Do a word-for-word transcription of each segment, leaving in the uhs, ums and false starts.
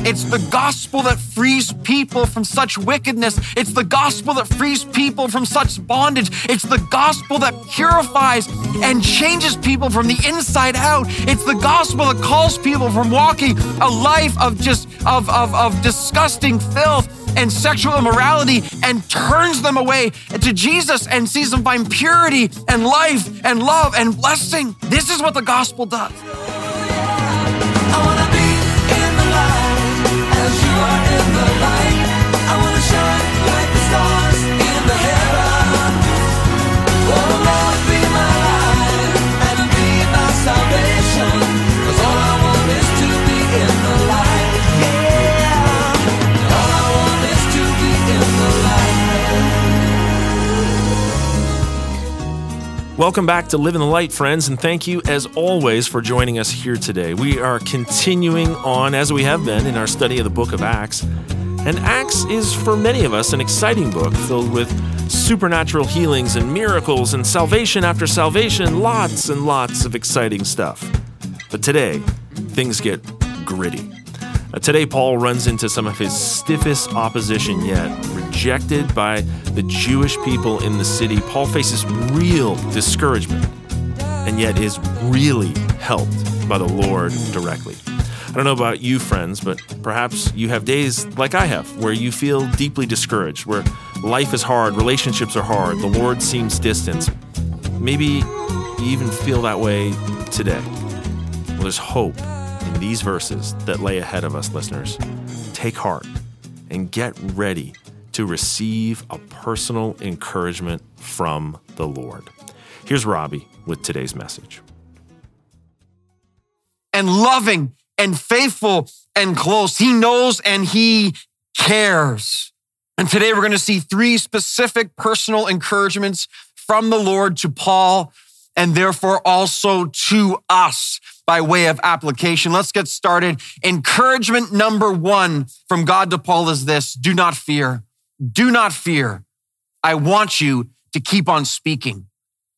It's the gospel that frees people from such wickedness. It's the gospel that frees people from such bondage. It's the gospel that purifies and changes people from the inside out. It's the gospel that calls people from walking a life of just of, of, of disgusting filth and sexual immorality and turns them away to Jesus and sees them find purity and life and love and blessing. This is what the gospel does. I wanna be in the light as you are in the light. I wanna shine like the stars in the heaven. Oh Lord, be my light and be my salvation. 'Cause all I want is to be in the light. Yeah. All I want is to be in the light. Welcome back to Live in the Light, friends, and thank you, as always, for joining us here today. We are continuing on, as we have been, in our study of the book of Acts. And Acts is, for many of us, an exciting book filled with supernatural healings and miracles and salvation after salvation, lots and lots of exciting stuff. But today, things get gritty. Uh, today, Paul runs into some of his stiffest opposition yet. Rejected by the Jewish people in the city, Paul faces real discouragement and yet is really helped by the Lord directly. I don't know about you, friends, but perhaps you have days like I have where you feel deeply discouraged, where life is hard, relationships are hard, the Lord seems distant. Maybe you even feel that way today. Well, there's hope in these verses that lay ahead of us, listeners. Take heart and get ready to receive a personal encouragement from the Lord. Here's Robbie with today's message. And loving and faithful and close. He knows and he cares. And today we're going to see three specific personal encouragements from the Lord to Paul and therefore also to us by way of application. Let's get started. Encouragement number one from God to Paul is this: do not fear. Do not fear. I want you to keep on speaking.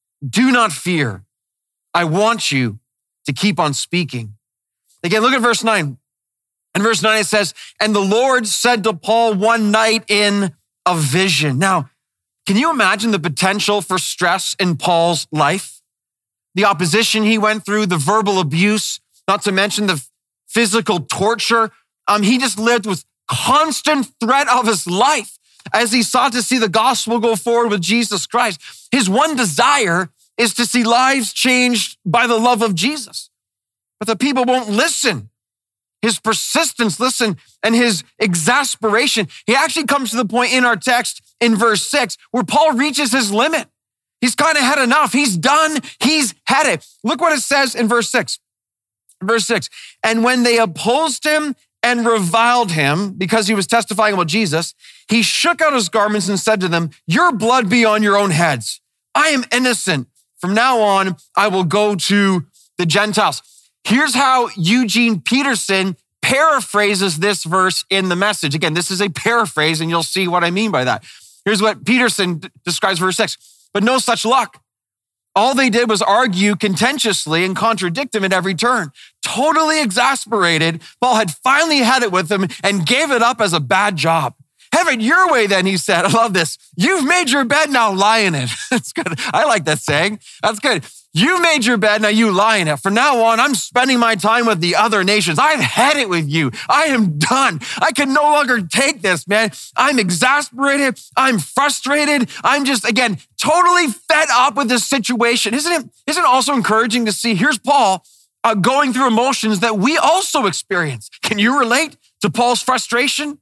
Do not fear. I want you to keep on speaking. Again, look at verse nine. In verse nine, it says, and the Lord said to Paul one night in a vision. Now, can you imagine the potential for stress in Paul's life? The opposition he went through, the verbal abuse, not to mention the physical torture. Um, he just lived with constant threat of his life as he sought to see the gospel go forward with Jesus Christ. His one desire is to see lives changed by the love of Jesus. But the people won't listen. His persistence, listen, and his exasperation. He actually comes to the point in our text in verse six where Paul reaches his limit. He's kind of had enough. He's done. He's had it. Look what it says in verse six. Verse six, and when they opposed him and reviled him because he was testifying about Jesus, he shook out his garments and said to them, your blood be on your own heads. I am innocent. From now on, I will go to the Gentiles. Here's how Eugene Peterson paraphrases this verse in the Message. Again, this is a paraphrase, and you'll see what I mean by that. Here's what Peterson describes verse six. But no such luck. All they did was argue contentiously and contradict him at every turn. Totally exasperated, Paul had finally had it with him and gave it up as a bad job. Have it your way then, he said. I love this. You've made your bed, now lie in it. That's good. I like that saying. That's good. You've made your bed, now you lie in it. From now on, I'm spending my time with the other nations. I've had it with you. I am done. I can no longer take this, man. I'm exasperated. I'm frustrated. I'm just, again, totally fed up with this situation. Isn't it, isn't it also encouraging to see, here's Paul uh, going through emotions that we also experience. Can you relate to Paul's frustration?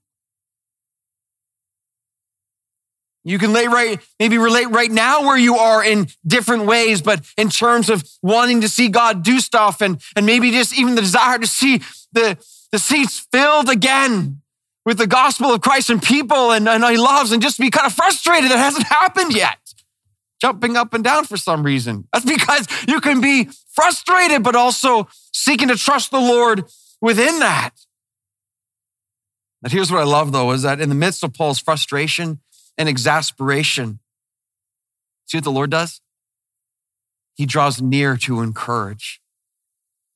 You can lay right, maybe relate right now where you are in different ways, but in terms of wanting to see God do stuff and, and maybe just even the desire to see the, the seats filled again with the gospel of Christ and people and, and he loves, and just be kind of frustrated that hasn't happened yet. Jumping up and down for some reason. That's because you can be frustrated, but also seeking to trust the Lord within that. But here's what I love though, is that in the midst of Paul's frustration and exasperation, see what the Lord does? He draws near to encourage.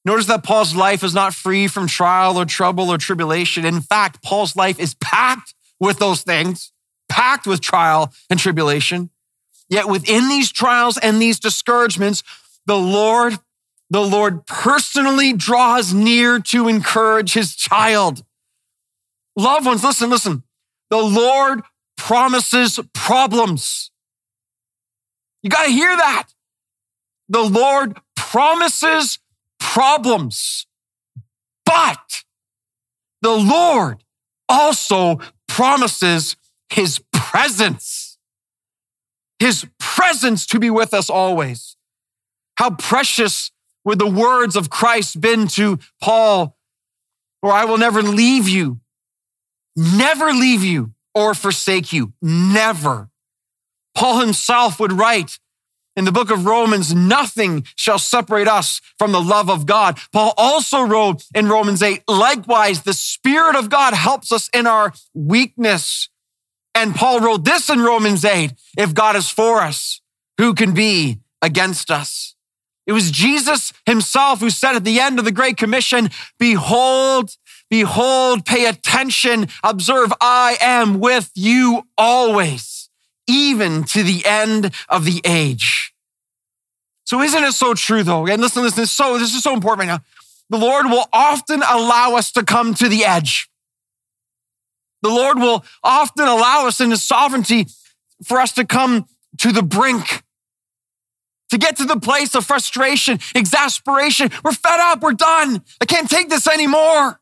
Notice that Paul's life is not free from trial or trouble or tribulation. In fact, Paul's life is packed with those things, packed with trial and tribulation. Yet within these trials and these discouragements, the Lord, the Lord personally draws near to encourage his child. Loved ones, listen, listen. The Lord promises problems. You got to hear that. The Lord promises problems, but the Lord also promises his presence, his presence to be with us always. How precious would the words of Christ been to Paul, or I will never leave you, never leave you or forsake you, never. Paul himself would write in the book of Romans, nothing shall separate us from the love of God. Paul also wrote in Romans eight, likewise, the Spirit of God helps us in our weakness. And Paul wrote this in Romans eight, if God is for us, who can be against us? It was Jesus himself who said at the end of the Great Commission, behold, behold, pay attention, observe, I am with you always, even to the end of the age. So isn't it so true though? And listen, listen, so, this is so important right now. The Lord will often allow us to come to the edge. The Lord will often allow us in his sovereignty for us to come to the brink, to get to the place of frustration, exasperation. We're fed up, we're done. I can't take this anymore.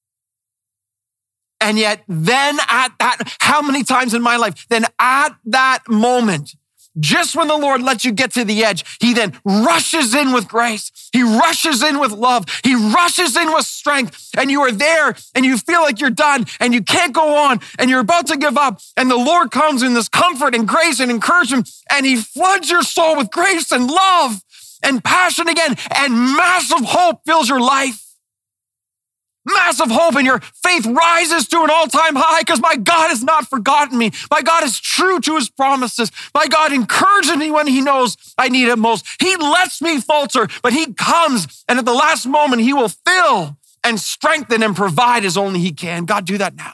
And yet then at that, how many times in my life, then at that moment, just when the Lord lets you get to the edge, he then rushes in with grace. He rushes in with love. He rushes in with strength. And you are there and you feel like you're done and you can't go on and you're about to give up. And the Lord comes in this comfort and grace and encouragement and he floods your soul with grace and love and passion again, and massive hope fills your life. Massive hope, and your faith rises to an all-time high because my God has not forgotten me. My God is true to his promises. My God encourages me when he knows I need it most. He lets me falter, but he comes, and at the last moment, he will fill and strengthen and provide as only he can. God, do that now.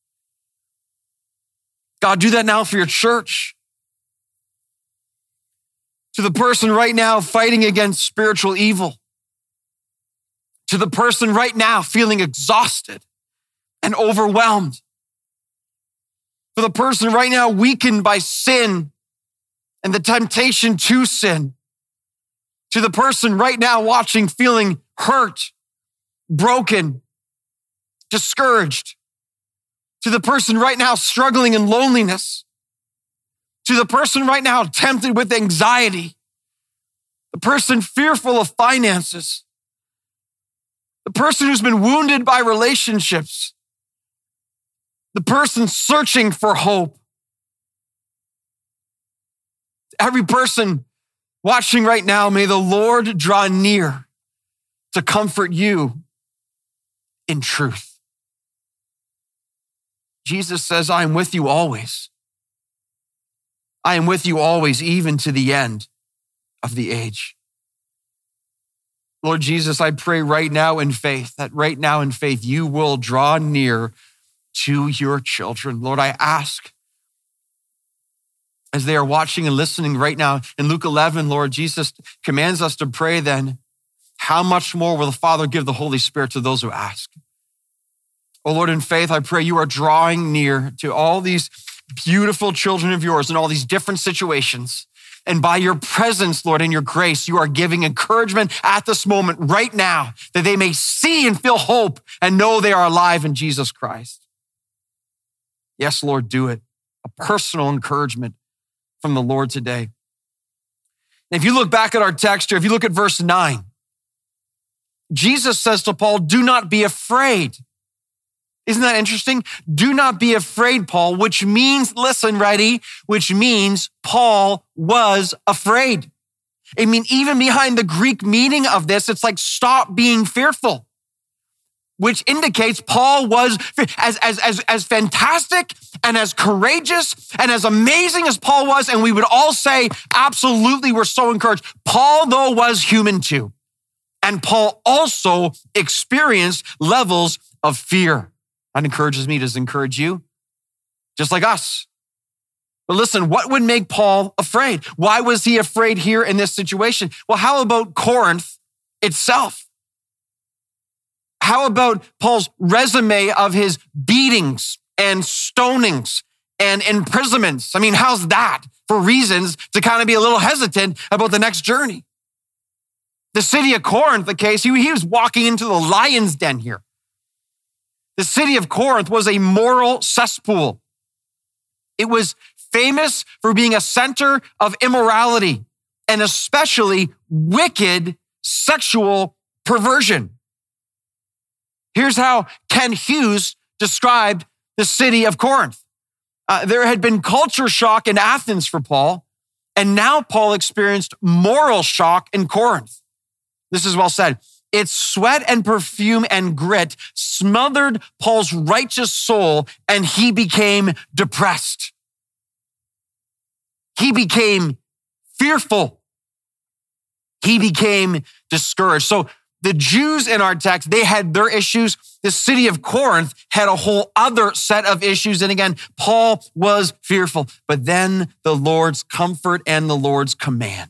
God, do that now for your church. To the person right now fighting against spiritual evil, to the person right now feeling exhausted and overwhelmed, for the person right now weakened by sin and the temptation to sin, to the person right now watching feeling hurt, broken, discouraged, to the person right now struggling in loneliness, to the person right now tempted with anxiety, the person fearful of finances, the person who's been wounded by relationships, the person searching for hope. Every person watching right now, may the Lord draw near to comfort you in truth. Jesus says, I am with you always. I am with you always, even to the end of the age. Lord Jesus, I pray right now in faith, that right now in faith, you will draw near to your children. Lord, I ask as they are watching and listening right now in Luke eleven, Lord, Jesus commands us to pray then, how much more will the Father give the Holy Spirit to those who ask? Oh Lord, in faith, I pray you are drawing near to all these beautiful children of yours in all these different situations. And by your presence, Lord, and your grace, you are giving encouragement at this moment right now that they may see and feel hope and know they are alive in Jesus Christ. Yes, Lord, do it. A personal encouragement from the Lord today. And if you look back at our text here, if you look at verse nine, Jesus says to Paul, do not be afraid. Isn't that interesting? Do not be afraid, Paul, which means, listen, ready, which means Paul was afraid. I mean, even behind the Greek meaning of this, it's like, stop being fearful, which indicates Paul was, as, as, as, as fantastic and as courageous and as amazing as Paul was, and we would all say, absolutely, we're so encouraged. Paul, though, was human too. And Paul also experienced levels of fear. That encourages me. Does it encourage you? Just like us. But listen, what would make Paul afraid? Why was he afraid here in this situation? Well, how about Corinth itself? How about Paul's resume of his beatings and stonings and imprisonments? I mean, how's that for reasons to kind of be a little hesitant about the next journey? The city of Corinth, the case, he, he was walking into the lion's den here. The city of Corinth was a moral cesspool. It was famous for being a center of immorality and especially wicked sexual perversion. Here's how Ken Hughes described the city of Corinth. Uh, there had been culture shock in Athens for Paul, and now Paul experienced moral shock in Corinth. This is well said. Its sweat and perfume and grit smothered Paul's righteous soul, and he became depressed. He became fearful. He became discouraged. So the Jews in our text, they had their issues. The city of Corinth had a whole other set of issues. And again, Paul was fearful. But then the Lord's comfort and the Lord's command.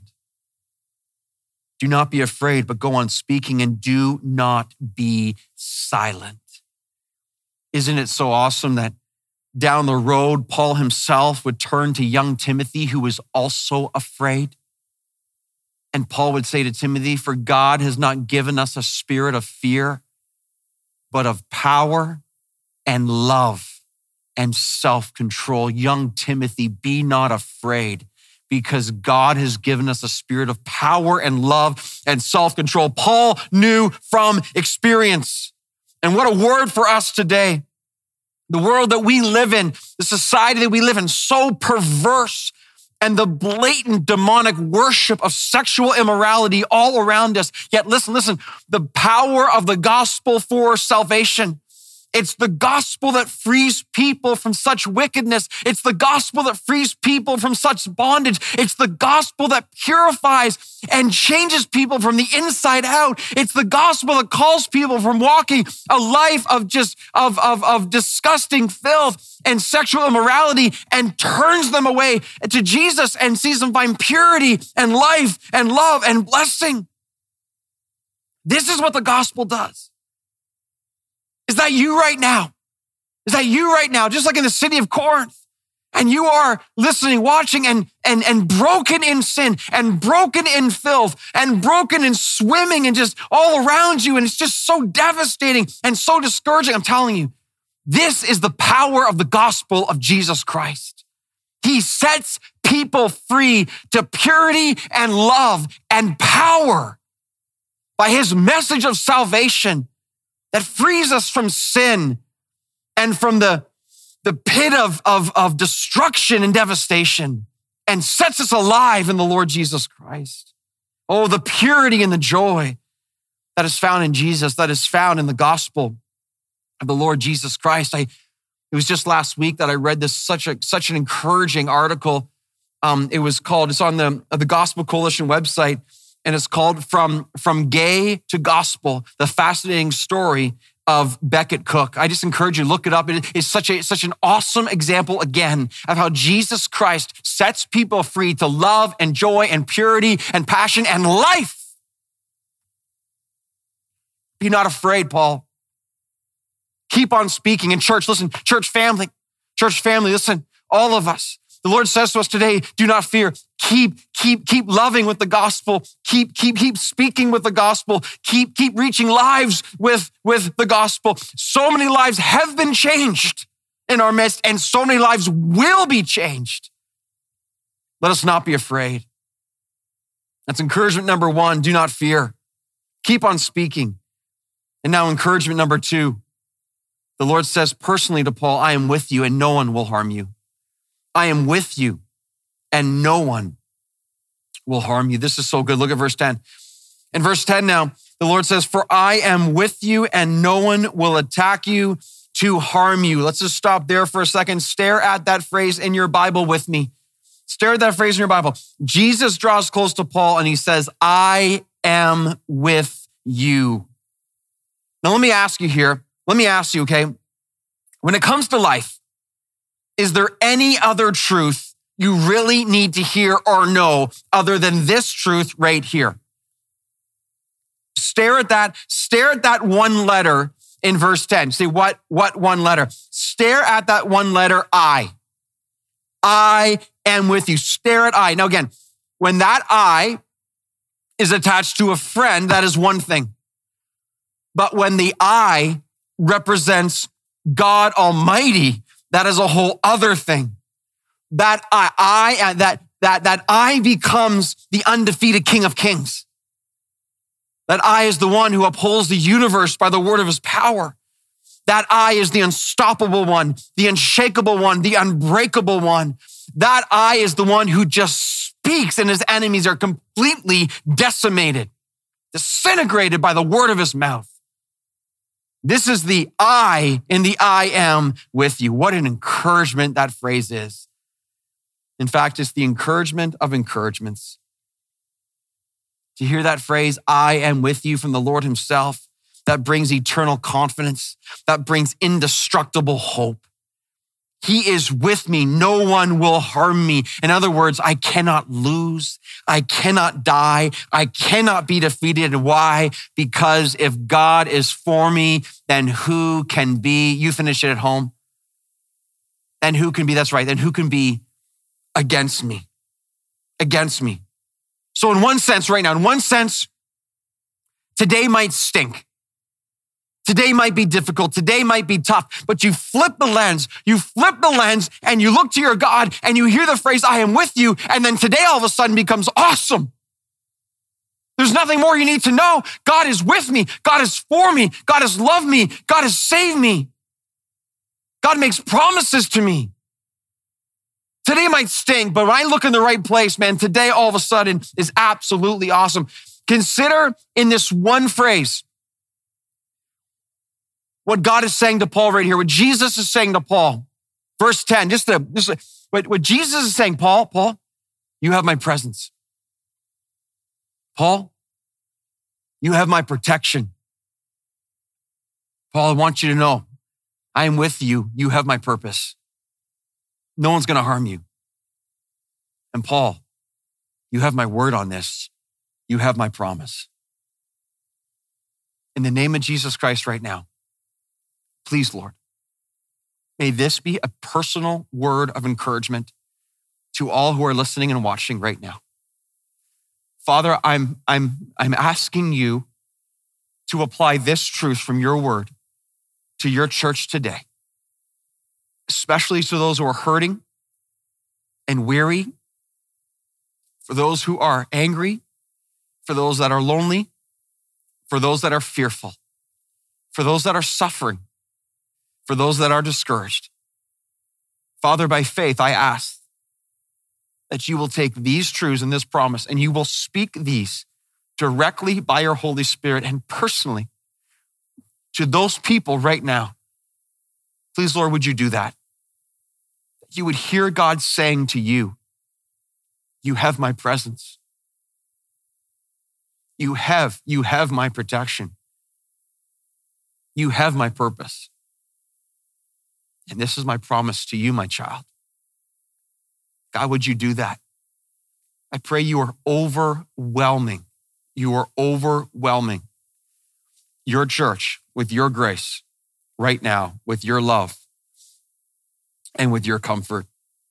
Do not be afraid, but go on speaking, and do not be silent. Isn't it so awesome that down the road, Paul himself would turn to young Timothy, who was also afraid? And Paul would say to Timothy, for God has not given us a spirit of fear, but of power and love and self-control. Young Timothy, be not afraid, because God has given us a spirit of power and love and self-control. Paul knew from experience. And what a word for us today. The world that we live in, the society that we live in, so perverse, and the blatant demonic worship of sexual immorality all around us. Yet listen, listen, the power of the gospel for salvation. It's the gospel that frees people from such wickedness. It's the gospel that frees people from such bondage. It's the gospel that purifies and changes people from the inside out. It's the gospel that calls people from walking a life of just, of, of, of disgusting filth and sexual immorality and turns them away to Jesus and sees them find purity and life and love and blessing. This is what the gospel does. Is that you right now? Is that you right now? Just like in the city of Corinth. And you are listening, watching, and, and, and broken in sin and broken in filth and broken in swimming and just all around you. And it's just so devastating and so discouraging. I'm telling you, this is the power of the gospel of Jesus Christ. He sets people free to purity and love and power by his message of salvation that frees us from sin and from the, the pit of, of, of destruction and devastation and sets us alive in the Lord Jesus Christ. Oh, the purity and the joy that is found in Jesus, that is found in the gospel of the Lord Jesus Christ. I, it was just last week that I read this such a such an encouraging article. Um, it was called, it's on the, the Gospel Coalition website, and it's called From, From Gay to Gospel, the fascinating story of Becket Cook. I just encourage you, look it up. It is such a such an awesome example, again, of how Jesus Christ sets people free to love and joy and purity and passion and life. Be not afraid, Paul. Keep on speaking. And church, listen, church family, church family, listen, all of us. The Lord says to us today, do not fear. Keep, keep, keep loving with the gospel. Keep, keep, keep speaking with the gospel. Keep, keep reaching lives with, with the gospel. So many lives have been changed in our midst, and so many lives will be changed. Let us not be afraid. That's encouragement number one. Do not fear. Keep on speaking. And now encouragement number two. The Lord says personally to Paul, I am with you and no one will harm you. I am with you and no one will harm you. This is so good. Look at verse ten. In verse ten now, the Lord says, for I am with you and no one will attack you to harm you. Let's just stop there for a second. Stare at that phrase in your Bible with me. Stare at that phrase in your Bible. Jesus draws close to Paul and he says, I am with you. Now, let me ask you here. Let me ask you, okay? When it comes to life, is there any other truth you really need to hear or know other than this truth right here? Stare at that, stare at that one letter in verse ten. See, what, what one letter? Stare at that one letter, I. I am with you. Stare at I. Now again, when that I is attached to a friend, that is one thing. But when the I represents God Almighty, that is a whole other thing. That I, I, that, that, that I becomes the undefeated King of Kings. That I is the one who upholds the universe by the word of his power. That I is the unstoppable one, the unshakable one, the unbreakable one. That I is the one who just speaks and his enemies are completely decimated, disintegrated by the word of his mouth. This is the I in the I am with you. What an encouragement that phrase is. In fact, it's the encouragement of encouragements. To hear that phrase, I am with you from the Lord himself, that brings eternal confidence, that brings indestructible hope. He is with me. No one will harm me. In other words, I cannot lose. I cannot die. I cannot be defeated. Why? Because if God is for me, then who can be? You finish it at home. Then who can be? That's right. Then who can be against me? Against me. So in one sense right now, in one sense, today might stink. Today might be difficult. Today might be tough, but you flip the lens, you flip the lens and you look to your God and you hear the phrase, I am with you. And then today all of a sudden becomes awesome. There's nothing more you need to know. God is with me. God is for me. God has loved me. God has saved me. God makes promises to me. Today might stink, but when I look in the right place, man, today all of a sudden is absolutely awesome. Consider in this one phrase, what God is saying to Paul right here, what Jesus is saying to Paul. Verse ten, just, to, just to, what, what Jesus is saying, Paul, Paul, you have my presence. Paul, you have my protection. Paul, I want you to know, I am with you. You have my purpose. No one's going to harm you. And Paul, you have my word on this. You have my promise. In the name of Jesus Christ right now, please, Lord, may this be a personal word of encouragement to all who are listening and watching right now. Father, I'm, I'm, I'm asking you to apply this truth from your word to your church today, especially to those who are hurting and weary, for those who are angry, for those that are lonely, for those that are fearful, for those that are suffering, for those that are discouraged. Father, by faith, I ask that you will take these truths and this promise and you will speak these directly by your Holy Spirit and personally to those people right now. Please, Lord, would you do that? That you would hear God saying to you, you have my presence. You have, you have my protection. You have my purpose. And this is my promise to you, my child. God, would you do that? I pray you are overwhelming. You are overwhelming your church with your grace right now, with your love and with your comfort.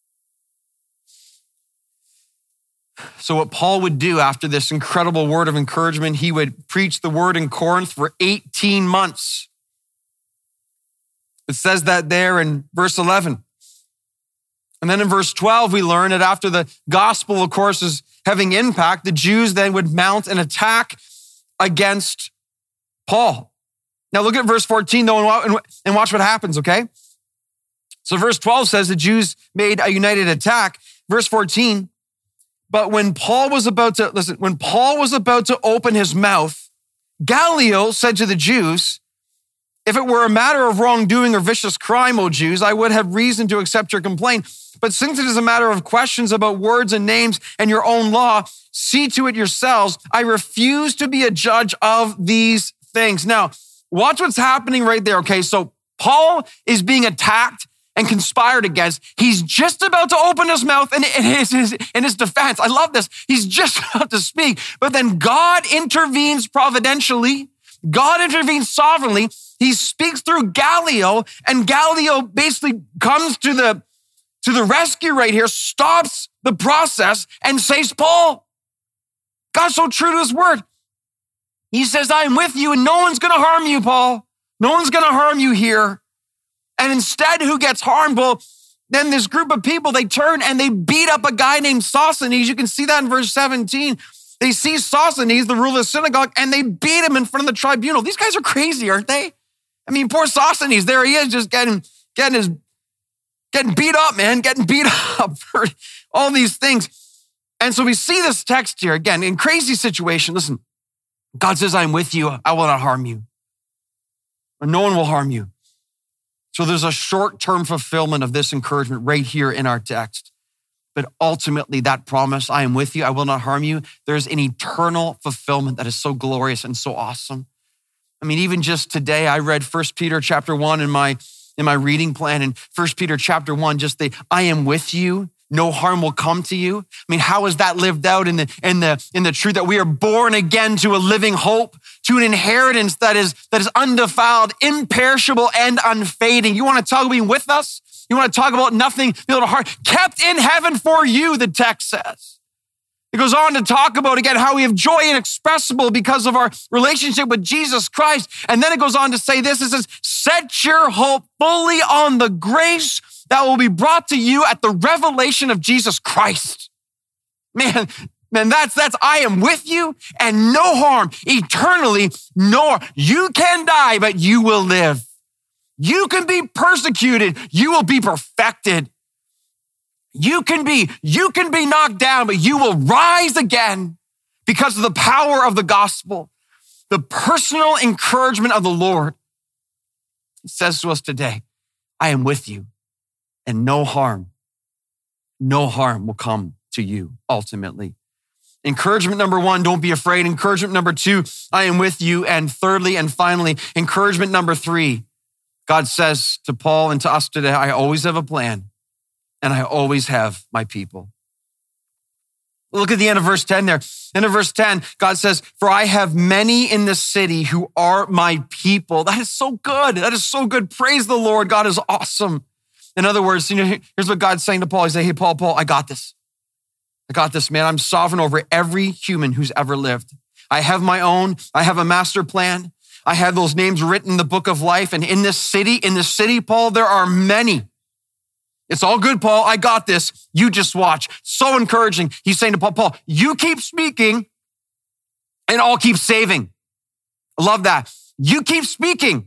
So what Paul would do after this incredible word of encouragement, he would preach the word in Corinth for eighteen months. It says that there in verse eleven. And then in verse twelve, we learn that after the gospel, of course, is having impact, the Jews then would mount an attack against Paul. Now look at verse fourteen though and watch what happens, okay? So verse twelve says the Jews made a united attack. Verse fourteen, but when Paul was about to, listen, when Paul was about to open his mouth, Gallio said to the Jews, If it were a matter of wrongdoing or vicious crime, O Jews, I would have reason to accept your complaint. But since it is a matter of questions about words and names and your own law, see to it yourselves. I refuse to be a judge of these things. Now, watch what's happening right there, okay? So Paul is being attacked and conspired against. He's just about to open his mouth in, in, his, in his defense. I love this. He's just about to speak, but then God intervenes providentially. God intervenes sovereignly. He speaks through Gallio, and Gallio basically comes to the, to the rescue right here, stops the process, and saves Paul. God's so true to his word. He says, I am with you, and no one's going to harm you, Paul. No one's going to harm you here. And instead, who gets harmed? Well, then this group of people, they turn and they beat up a guy named Sosthenes. You can see that in verse seventeen. They see Sosthenes, the ruler of the synagogue, and they beat him in front of the tribunal. These guys are crazy, aren't they? I mean, poor Sosthenes, there he is, just getting, getting his, getting beat up, man, getting beat up for all these things. And so we see this text here, again, in crazy situation. Listen, God says, I'm with you. I will not harm you. Or no one will harm you. So there's a short-term fulfillment of this encouragement right here in our text. But ultimately, that promise, I am with you, I will not harm you, there's an eternal fulfillment that is so glorious and so awesome. I mean, even just today, I read First Peter chapter one in my, in my reading plan, and First Peter chapter one, just the, I am with you, no harm will come to you. I mean, how is that lived out in the, in the, in the truth that we are born again to a living hope, to an inheritance that is, that is undefiled, imperishable, and unfading? You want to talk about being with us? You want to talk about nothing, be able to heart, kept in heaven for you, the text says. It goes on to talk about, again, how we have joy inexpressible because of our relationship with Jesus Christ. And then it goes on to say this, it says, set your hope fully on the grace that will be brought to you at the revelation of Jesus Christ. Man, man, that's, that's, I am with you and no harm, eternally, nor you can die, but you will live. You can be persecuted, you will be perfected. You can be, you can be knocked down, but you will rise again because of the power of the gospel, the personal encouragement of the Lord. He says to us today, I am with you and no harm, no harm will come to you ultimately. Encouragement number one, don't be afraid. Encouragement number two, I am with you. And thirdly and finally, encouragement number three, God says to Paul and to us today, I always have a plan and I always have my people. Look at the end of verse ten there. End of verse ten, God says, for I have many in the city who are my people. That is so good. That is so good. Praise the Lord. God is awesome. In other words, you know, here's what God's saying to Paul. He's saying, hey, Paul, Paul, I got this. I got this, man. I'm sovereign over every human who's ever lived. I have my own. I have a master plan. I have those names written in the book of life. And in this city, in this city, Paul, there are many. It's all good, Paul. I got this. You just watch. So encouraging. He's saying to Paul, Paul, you keep speaking and I'll keep saving. I love that. You keep speaking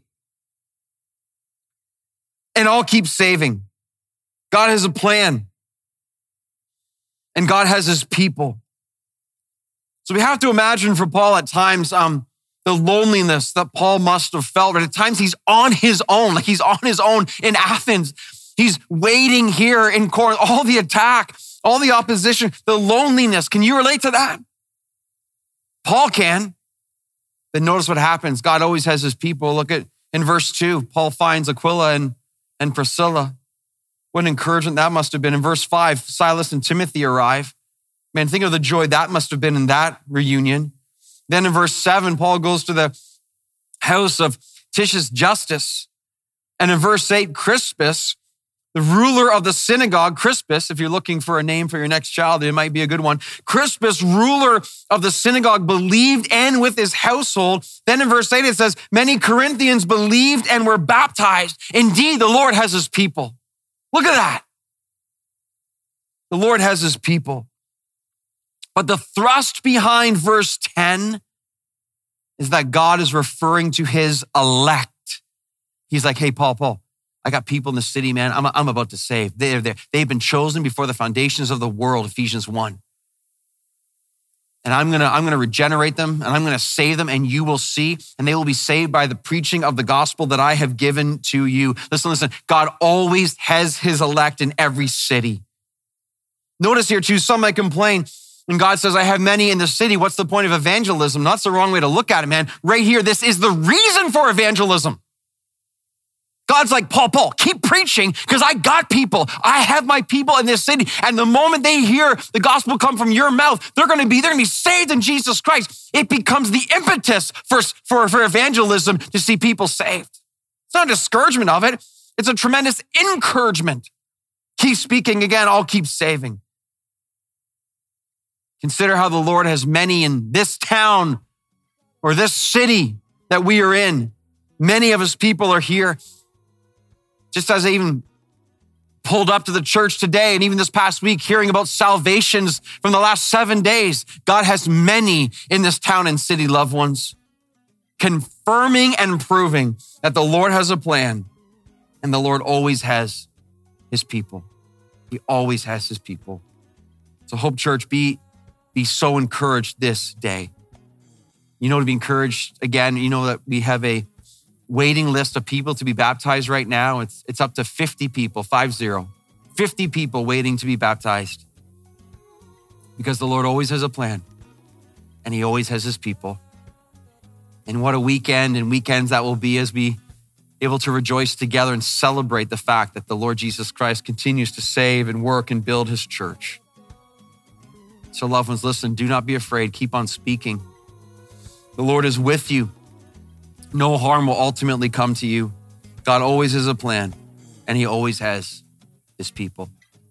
and I'll keep saving. God has a plan and God has his people. So we have to imagine for Paul at times, um, the loneliness that Paul must have felt. And at times he's on his own, like he's on his own in Athens. He's waiting here in Corinth, all the attack, all the opposition, the loneliness. Can you relate to that? Paul can. Then notice what happens. God always has his people. Look at in verse two, Paul finds Aquila and, and Priscilla. What an encouragement that must have been. In verse five, Silas and Timothy arrive. Man, think of the joy that must have been in that reunion. Then in verse seven, Paul goes to the house of Titius Justus. And in verse eight, Crispus, the ruler of the synagogue, Crispus, if you're looking for a name for your next child, it might be a good one. Crispus, ruler of the synagogue, believed and with his household. Then in verse eight, it says, many Corinthians believed and were baptized. Indeed, the Lord has his people. Look at that. The Lord has his people. But the thrust behind verse ten is that God is referring to his elect. He's like, hey, Paul, Paul, I got people in the city, man. I'm, I'm about to save. They're there. They've been chosen before the foundations of the world, Ephesians one. And I'm gonna, I'm gonna regenerate them and I'm gonna save them, and you will see, and they will be saved by the preaching of the gospel that I have given to you. Listen, listen, God always has his elect in every city. Notice here too, some might complain, and God says, I have many in the city. What's the point of evangelism? That's the wrong way to look at it, man. Right here, this is the reason for evangelism. God's like, Paul, Paul, keep preaching because I got people. I have my people in this city. And the moment they hear the gospel come from your mouth, they're going to be, they're going to be saved in Jesus Christ. It becomes the impetus for, for, for evangelism to see people saved. It's not a discouragement of it. It's a tremendous encouragement. Keep speaking again. I'll keep saving. Consider how the Lord has many in this town or this city that we are in. Many of his people are here. Just as I even pulled up to the church today and even this past week, hearing about salvations from the last seven days, God has many in this town and city, loved ones, confirming and proving that the Lord has a plan and the Lord always has his people. He always has his people. So Hope Church, be, be so encouraged this day. You know, to be encouraged again, you know that we have a waiting list of people to be baptized right now. It's, it's up to fifty people, five zero. fifty people waiting to be baptized because the Lord always has a plan and he always has his people. And what a weekend and weekends that will be as we able to rejoice together and celebrate the fact that the Lord Jesus Christ continues to save and work and build his church. So loved ones, listen, do not be afraid. Keep on speaking. The Lord is with you. No harm will ultimately come to you. God always has a plan, and he always has his people.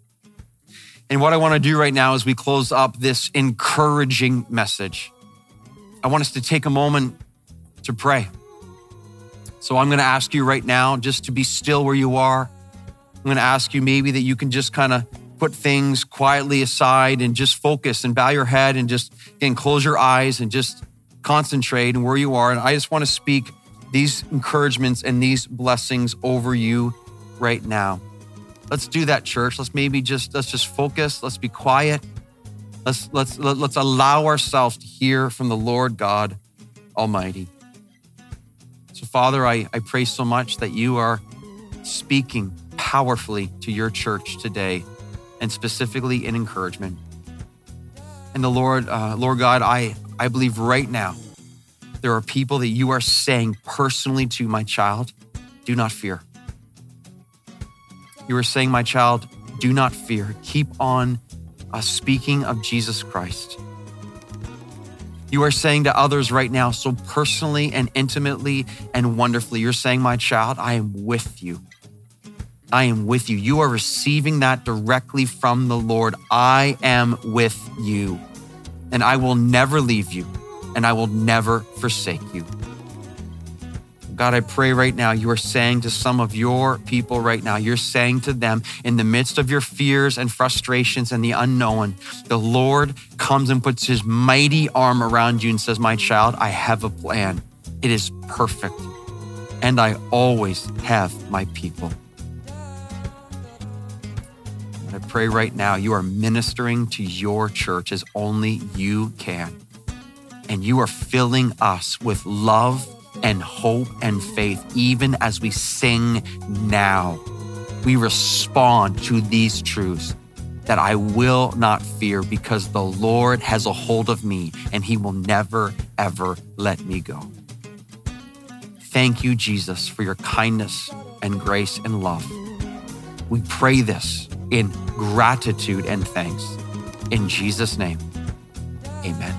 And what I want to do right now as we close up this encouraging message, I want us to take a moment to pray. So I'm going to ask you right now just to be still where you are. I'm going to ask you maybe that you can just kind of put things quietly aside and just focus and bow your head and just, again, close your eyes and just concentrate on where you are. And I just want to speak these encouragements and these blessings over you right now. Let's do that, church. Let's maybe just, let's just focus. Let's be quiet. Let's, let's, let's allow ourselves to hear from the Lord God Almighty. So Father, I, I pray so much that you are speaking powerfully to your church today, and specifically in encouragement. And the Lord, uh, Lord God, I, I believe right now, there are people that you are saying personally to, my child, do not fear. You are saying, my child, do not fear. Keep on uh, speaking of Jesus Christ. You are saying to others right now, so personally and intimately and wonderfully, you're saying, my child, I am with you. I am with you. You are receiving that directly from the Lord. I am with you, and I will never leave you, and I will never forsake you. God, I pray right now, you are saying to some of your people right now, you're saying to them in the midst of your fears and frustrations and the unknown, the Lord comes and puts his mighty arm around you and says, my child, I have a plan. It is perfect. And I always have my people. And I pray right now, you are ministering to your church as only you can. And you are filling us with love and hope and faith, even as we sing now. We respond to these truths that I will not fear because the Lord has a hold of me and he will never, ever let me go. Thank you, Jesus, for your kindness and grace and love. We pray this in gratitude and thanks. In Jesus' name, amen.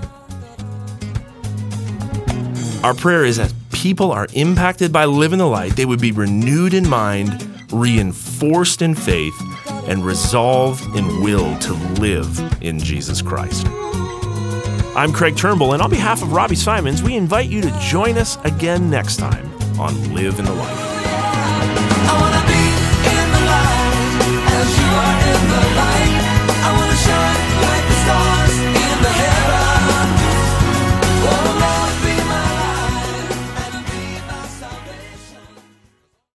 Our prayer is that people are impacted by living the light, they would be renewed in mind, reinforced in faith, and resolved in will to live in Jesus Christ. I'm Craig Turnbull, and on behalf of Robbie Simons, we invite you to join us again next time on Live in the Light.